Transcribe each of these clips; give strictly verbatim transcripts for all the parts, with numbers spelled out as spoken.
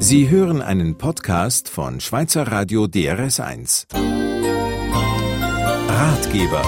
Sie hören einen Podcast von Schweizer Radio D R S eins. Ratgeber.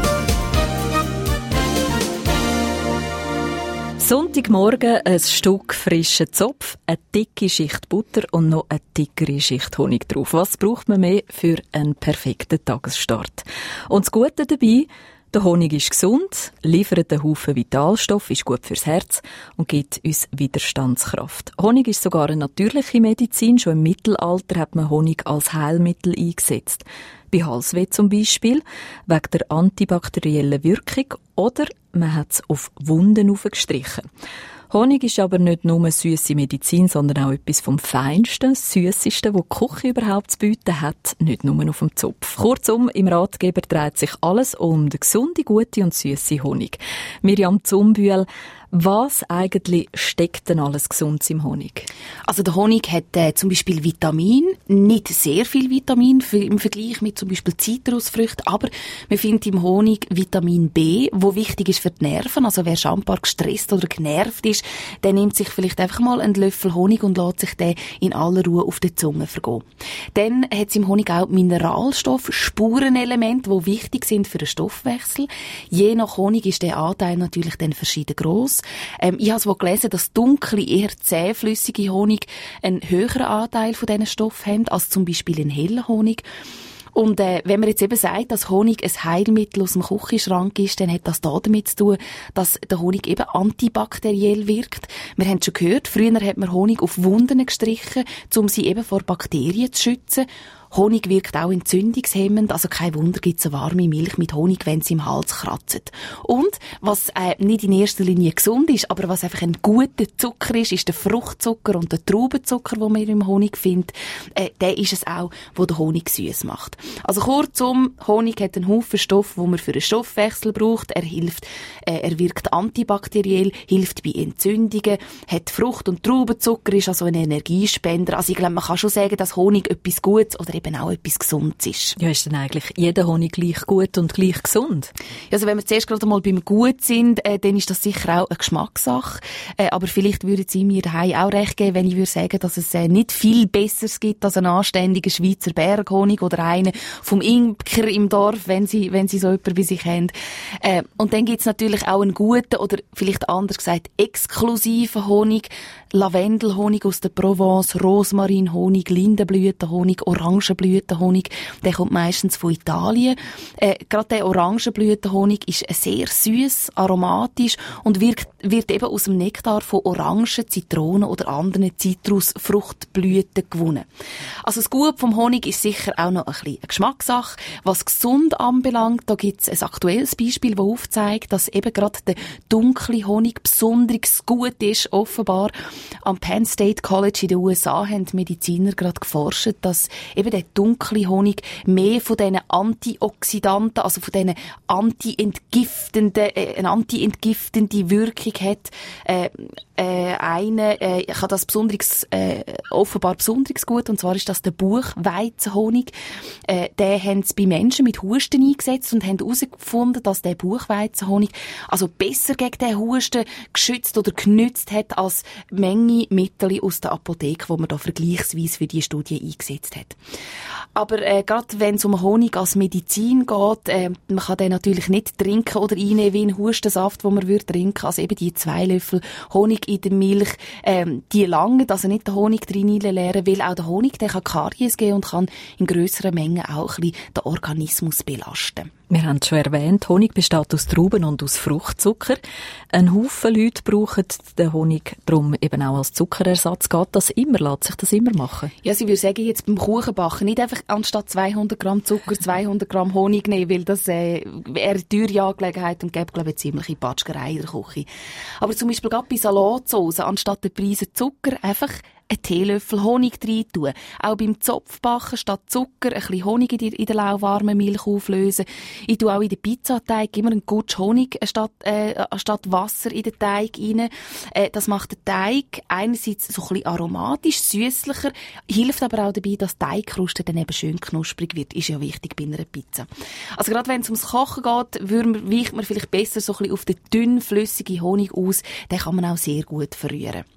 Sonntagmorgen ein Stück frischen Zopf, eine dicke Schicht Butter und noch eine dickere Schicht Honig drauf. Was braucht man mehr für einen perfekten Tagesstart? Und das Gute dabei, der Honig ist gesund, liefert einen Haufen Vitalstoff, ist gut fürs Herz und gibt uns Widerstandskraft. Honig ist sogar eine natürliche Medizin. Schon im Mittelalter hat man Honig als Heilmittel eingesetzt. Bei Halsweh zum Beispiel, wegen der antibakteriellen Wirkung, oder man hat es auf Wunden aufgestrichen. Honig ist aber nicht nur süsse Medizin, sondern auch etwas vom Feinsten, das Süssesten, das die Küche überhaupt zu bieten hat, nicht nur auf dem Zopf. Kurzum, im Ratgeber dreht sich alles um den gesunde, gute und süsse Honig. Mirjam Zumbühl, was eigentlich steckt denn alles Gesundes im Honig? Also der Honig hat äh, zum Beispiel Vitamin, nicht sehr viel Vitamin für, im Vergleich mit zum Beispiel Zitrusfrüchten, aber man findet im Honig Vitamin B, wo wichtig ist für die Nerven. Also wer scheinbar gestresst oder genervt ist, der nimmt sich vielleicht einfach mal einen Löffel Honig und lässt sich den in aller Ruhe auf der Zunge vergehen. Dann hat es im Honig auch Mineralstoffe, Spurenelemente, die wichtig sind für den Stoffwechsel. Je nach Honig ist der Anteil natürlich dann verschieden gross. Ähm, ich habe es gelesen, dass dunkle, eher zähflüssige Honig einen höheren Anteil von diesen Stoffen haben, als zum Beispiel ein heller Honig. Und äh, wenn man jetzt eben sagt, dass Honig ein Heilmittel aus dem Küchenschrank ist, dann hat das damit zu tun, dass der Honig eben antibakteriell wirkt. Wir haben schon gehört, früher hat man Honig auf Wunden gestrichen, um sie eben vor Bakterien zu schützen. Honig wirkt auch entzündungshemmend, also kein Wunder gibt es eine warme Milch mit Honig, wenn sie im Hals kratzt. Und was äh, nicht in erster Linie gesund ist, aber was einfach ein guter Zucker ist, ist der Fruchtzucker und der Traubenzucker, den man im Honig findet. Äh, der ist es auch, der den Honig süß macht. Also kurzum, Honig hat einen Haufen Stoff, den man für den Stoffwechsel braucht. Er hilft, äh, er wirkt antibakteriell, hilft bei Entzündungen, hat Frucht- und Traubenzucker, ist also ein Energiespender. Also ich glaube, man kann schon sagen, dass Honig etwas Gutes oder eben auch etwas Gesundes ist. Ja, ist denn eigentlich jeder Honig gleich gut und gleich gesund? Also wenn wir zuerst gerade mal beim Gut sind, äh, dann ist das sicher auch eine Geschmackssache. Äh, aber vielleicht würden Sie mir daheim auch recht geben, wenn ich würde sagen, dass es äh, nicht viel Besseres gibt als einen anständigen Schweizer Berghonig oder einen vom Imker im Dorf, wenn Sie, wenn Sie so jemanden bei sich haben. Äh, und dann gibt es natürlich auch einen guten oder vielleicht anders gesagt exklusiven Honig. Lavendelhonig aus der Provence, Rosmarinhonig, Lindenblütenhonig, Orangenblütenhonig. Der kommt meistens von Italien. Äh, gerade der Orangenblütenhonig ist sehr süß, aromatisch und wirkt, wird eben aus dem Nektar von Orangen, Zitronen oder anderen Zitrusfruchtblüten gewonnen. Also das Gute vom Honig ist sicher auch noch ein bisschen eine Geschmackssache. Was gesund anbelangt, da gibt es ein aktuelles Beispiel, das aufzeigt, dass eben gerade der dunkle Honig besonders gut ist, offenbar. Am Penn State College in den U S A haben die Mediziner gerade geforscht, dass eben der dunkle Honig mehr von diesen Antioxidanten, also von diesen anti-entgiftenden, äh, eine anti-entgiftende Wirkung hat. Äh, äh, eine äh, kann das besonders, äh, offenbar besonders gut, und zwar ist das der Buchweizenhonig. Äh, den haben sie bei Menschen mit Husten eingesetzt und haben herausgefunden, dass der Buchweizenhonig also besser gegen den Husten geschützt oder genützt hat als Menge Mittel aus der Apotheke, die man da vergleichsweise für die Studie eingesetzt hat. Aber äh, gerade wenn es um Honig als Medizin geht, äh, man kann den natürlich nicht trinken oder einnehmen wie einen Hustensaft, den man würde trinken. Also eben die zwei Löffel Honig in der Milch, äh, die langen, also nicht den Honig drin leeren, weil auch der Honig, der kann Karies geben und kann in grösseren Mengen auch ein bisschen den Organismus belasten. Wir haben es schon erwähnt, Honig besteht aus Trauben und aus Fruchtzucker. Ein Haufen Leute brauchen den Honig darum eben auch als Zuckerersatz. Geht das immer? Lässt sich das immer machen? Ja, ich würde sagen, jetzt beim Kuchenbacken nicht einfach anstatt zweihundert Gramm Zucker zweihundert Gramm Honig nehmen, weil das äh, wäre eine teure Angelegenheit und gäbe, glaube ich, ziemliche Patschgerei in der Küche. Aber zum Beispiel gerade bei Salatsauce, anstatt der Preise Zucker, einfach einen Teelöffel Honig rein tun. Auch beim Zopfbacken statt Zucker ein bisschen Honig in der, in der lauwarmen Milch auflösen. Ich tue auch in den Pizzateig immer einen Gutsch Honig statt, äh, statt Wasser in den Teig rein. Äh, das macht den Teig einerseits so ein bisschen aromatisch, süßlicher, hilft aber auch dabei, dass die Teigkruste dann eben schön knusprig wird. Ist ja wichtig bei einer Pizza. Also gerade wenn es ums Kochen geht, weicht man vielleicht besser so ein bisschen auf den dünnflüssigen Honig aus. Den kann man auch sehr gut verrühren.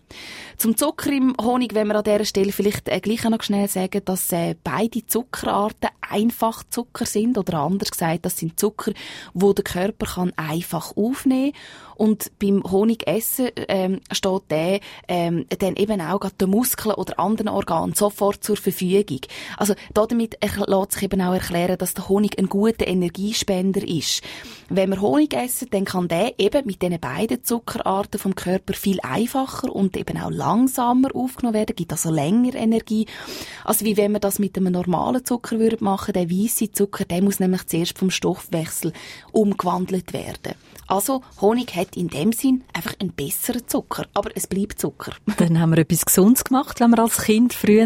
Zum Zucker im Honig wollen wir an dieser Stelle vielleicht äh, gleich noch schnell sagen, dass äh, beide Zuckerarten Einfachzucker sind, oder anders gesagt, das sind Zucker, wo der Körper kann einfach aufnehmen kann. Und beim Honigessen ähm, steht der ähm, dann eben auch gerade den Muskeln oder anderen Organen sofort zur Verfügung. Also damit lässt sich eben auch erklären, dass der Honig ein guter Energiespender ist. Wenn wir Honig essen, dann kann der eben mit diesen beiden Zuckerarten vom Körper viel einfacher und eben auch langsamer aufgenommen werden, gibt also länger Energie, als wie wenn wir das mit einem normalen Zucker würden machen. Der weisse Zucker, der muss nämlich zuerst vom Stoffwechsel umgewandelt werden. Also Honig hat in dem Sinn einfach einen besseren Zucker, aber es bleibt Zucker. Dann haben wir etwas Gesundes gemacht, wenn wir als Kind früher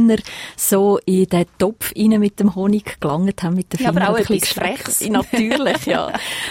so in den Topf rein mit dem Honig gelangt haben, mit den Fingern. Ja, aber auch ein etwas Freches. Natürlich, ja.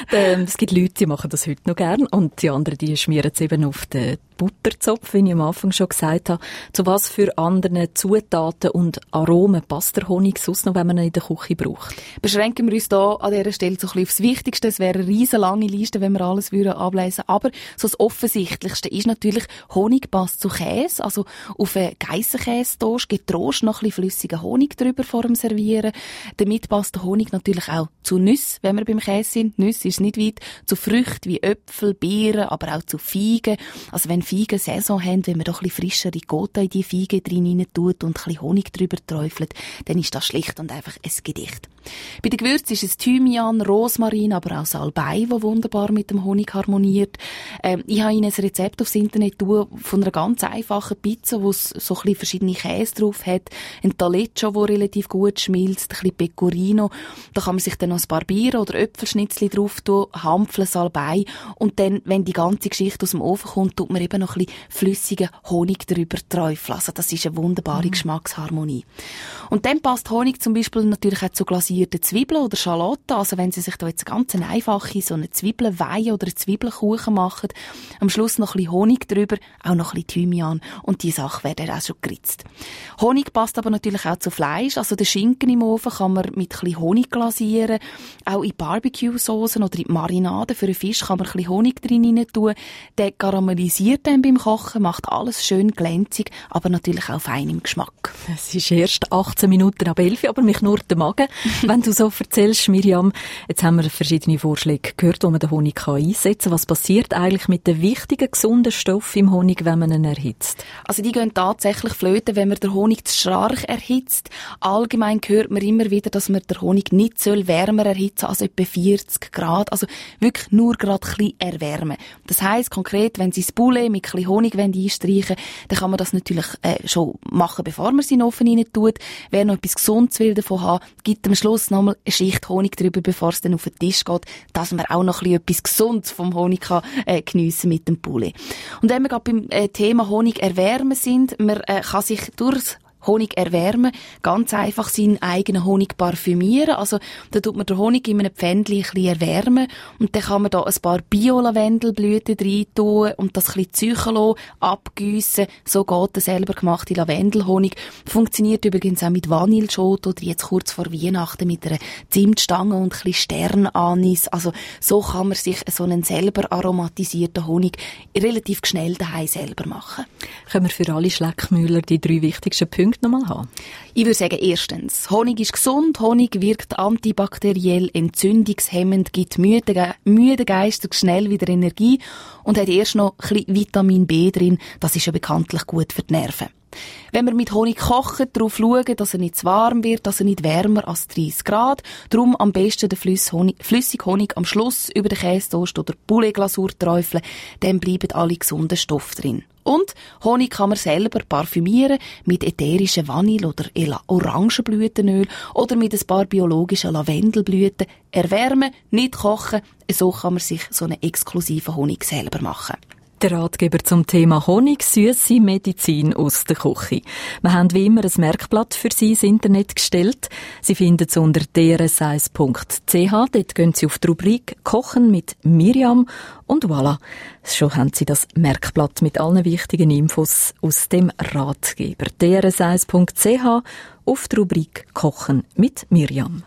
Es gibt Leute, die machen das heute noch gern, und die anderen, die schmieren es eben auf den Butterzopf, wie ich am Anfang schon gesagt habe. Zu was für anderen Zutaten und Aromen passt der Honig sonst noch, wenn man ihn in der Küche braucht? Beschränken wir uns hier an dieser Stelle so ein bisschen aufs Wichtigste. Es wäre eine riesen lange Liste, wenn wir alles würden ablesen. Aber so das Offensichtlichste ist natürlich, Honig passt zu Käse. Also auf einen Geissenkäse-Toast gibt Trost noch ein bisschen flüssigen Honig drüber vor dem Servieren. Damit passt der Honig natürlich auch zu Nüsse, wenn wir beim Käse sind. Nüsse ist nicht weit. Zu Früchten wie Äpfel, Beeren, aber auch zu Feigen. Also wenn Feigen Saison haben, wenn man doch ein bisschen frische Ricotta in die Feigen drin tut und ein bisschen Honig drüber träufelt, dann ist das schlicht und einfach ein Gedicht. Bei den Gewürzen ist es Thymian, Rosmarin, aber auch Salbei, das wunderbar mit dem Honig harmoniert. Ähm, ich habe Ihnen ein Rezept aufs Internet tun, von einer ganz einfachen Pizza, wo es so ein bisschen verschiedene Käse drauf hat, ein Taleggio, der relativ gut schmilzt, ein bisschen Pecorino. Da kann man sich dann noch ein paar Bieren oder Äpfelschnitzli drauf tun, Hampfeln, Salbei, und dann, wenn die ganze Geschichte aus dem Ofen kommt, tut man eben noch ein bisschen flüssigen Honig drüber träufeln. Also das ist eine wunderbare mhm. Geschmacksharmonie. Und dann passt Honig zum Beispiel natürlich auch zu glasierten Zwiebeln oder Schalotten. Also wenn Sie sich da jetzt ganz eine einfache so eine Zwiebelweihe oder einen Zwiebelkuchen machen, am Schluss noch ein bisschen Honig drüber, auch noch ein bisschen Thymian, und die Sache wird auch schon geritzt. Honig passt aber natürlich auch zu Fleisch. Also den Schinken im Ofen kann man mit ein bisschen Honig glasieren. Auch in Barbecue-Soßen oder in Marinaden für einen Fisch kann man ein bisschen Honig drin rein tun. Der karamellisiert dann beim Kochen, macht alles schön glänzig, aber natürlich auch fein im Geschmack. Es ist erst achtzehn Minuten ab elf, aber mich knurrt der Magen, wenn du so erzählst, Miriam. Jetzt haben wir verschiedene Vorschläge gehört, wo man den Honig einsetzen kann. Was passiert eigentlich mit den wichtigen, gesunden Stoffen im Honig, wenn man ihn erhitzt? Also die gehen tatsächlich flöten, wenn man den Honig zu stark erhitzt. Allgemein hört man immer wieder, dass man den Honig nicht soll wärmer erhitzen als etwa vierzig Grad. Also wirklich nur gerade ein bisschen erwärmen. Das heisst konkret, wenn Sie das Poulet mit ein bisschen Honig einstreichen, dann kann man das natürlich äh, schon machen, bevor man es in den Ofen rein tut. Wer noch etwas Gesundes will davon haben, gibt am Schluss nochmal eine Schicht Honig drüber, bevor es dann auf den Tisch geht, dass man auch noch ein bisschen etwas Gesundes vom Honig kann, äh, geniessen mit dem Poulet. Und wenn wir gerade beim äh, Thema Honig erwärmen sind, man äh, kann sich durchs Honig erwärmen, ganz einfach seinen eigenen Honig parfümieren. Also da tut man den Honig in einem Pfändchen ein bisschen erwärmen und dann kann man da ein paar Bio-Lavendelblüten rein tun und das ein bisschen züchen lassen, abgiessen. So geht der selber gemachte Lavendelhonig. Funktioniert übrigens auch mit Vanilleschote oder jetzt kurz vor Weihnachten mit einer Zimtstange und ein bisschen Sternanis. Also so kann man sich so einen selber aromatisierten Honig relativ schnell daheim selber machen. Können wir für alle Schleckmühler die drei wichtigsten Punkte nochmal haben? Ich würde sagen, erstens, Honig ist gesund, Honig wirkt antibakteriell, entzündungshemmend, gibt müde, müde Geister schnell wieder Energie und hat erst noch ein bisschen Vitamin B drin, das ist ja bekanntlich gut für die Nerven. Wenn wir mit Honig kochen, darauf schauen, dass er nicht zu warm wird, dass er nicht wärmer als dreißig Grad. Darum am besten den flüssigen Honig am Schluss über den Käsetoast oder Poulet-Glasur träufeln, dann bleiben alle gesunden Stoffe drin. Und Honig kann man selber parfümieren mit ätherischen Vanille- oder Orangenblütenöl oder mit ein paar biologischen Lavendelblüten. Erwärmen, nicht kochen, so kann man sich so einen exklusiven Honig selber machen. Der Ratgeber zum Thema Honig, süsse Medizin aus der Küche. Wir haben wie immer ein Merkblatt für Sie ins Internet gestellt. Sie finden es unter d r s eins punkt c h. Dort gehen Sie auf die Rubrik Kochen mit Miriam und voilà. Schon haben Sie das Merkblatt mit allen wichtigen Infos aus dem Ratgeber. d r s eins punkt c h auf die Rubrik Kochen mit Miriam.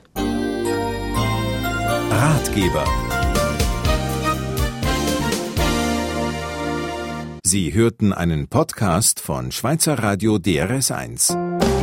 Ratgeber. Sie hörten einen Podcast von Schweizer Radio D R S eins.